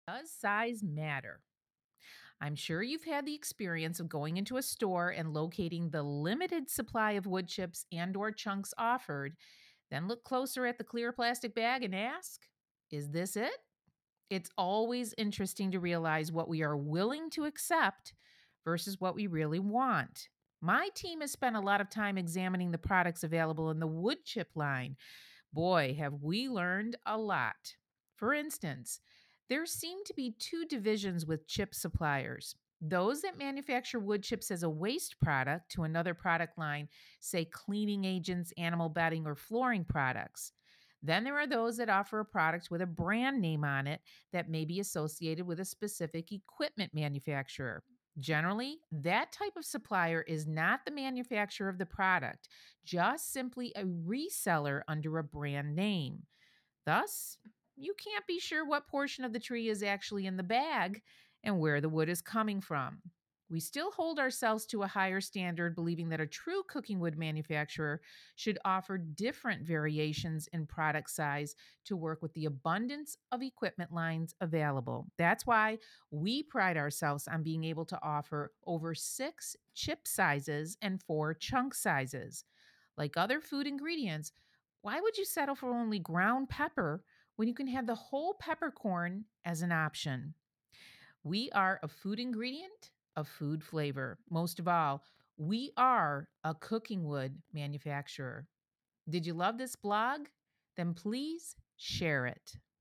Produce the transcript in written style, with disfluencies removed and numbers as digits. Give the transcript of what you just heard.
Does size matter? I'm sure you've had the experience of going into a store and locating the limited supply of wood chips and or chunks offered, then look closer at the clear plastic bag and ask, is this it? It's always interesting to realize what we are willing to accept versus what we really want. My team has spent a lot of time examining the products available in the wood chip line. Boy, have we learned a lot. For instance, there seem to be two divisions with chip suppliers. Those that manufacture wood chips as a waste product to another product line, say cleaning agents, animal bedding, or flooring products. Then there are those that offer a product with a brand name on it that may be associated with a specific equipment manufacturer. Generally, that type of supplier is not the manufacturer of the product, just simply a reseller under a brand name. Thus, you can't be sure what portion of the tree is actually in the bag and where the wood is coming from. We still hold ourselves to a higher standard, believing that a true cooking wood manufacturer should offer different variations in product size to work with the abundance of equipment lines available. That's why we pride ourselves on being able to offer over 6 chip sizes and 4 chunk sizes. Like other food ingredients, why would you settle for only ground pepper when you can have the whole peppercorn as an option? We are a food ingredient, a food flavor. Most of all, we are a cooking wood manufacturer. Did you love this blog? Then please share it.